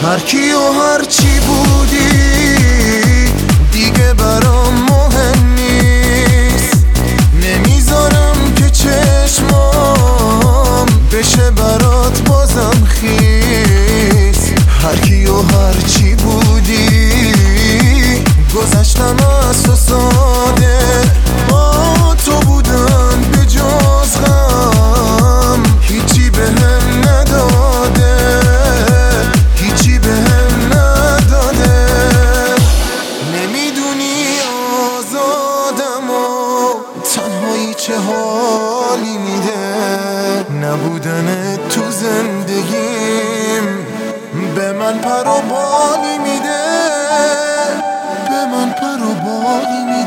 هر کی و هر چی بودی دیگه برام مهم نیست. نمیذارم که چشمام بشه برات بازم خیس. هر کی و هر چی بودی گذشتم از تو ساده، با تو بودن به جز غم هیچی بهم نداده، هیچی بهم نداده. نمیدونی آزادم و تنهایی چه حالی میده، نبودن تو زندگیم به من پر و بالی میده، به من پر و بالی میده.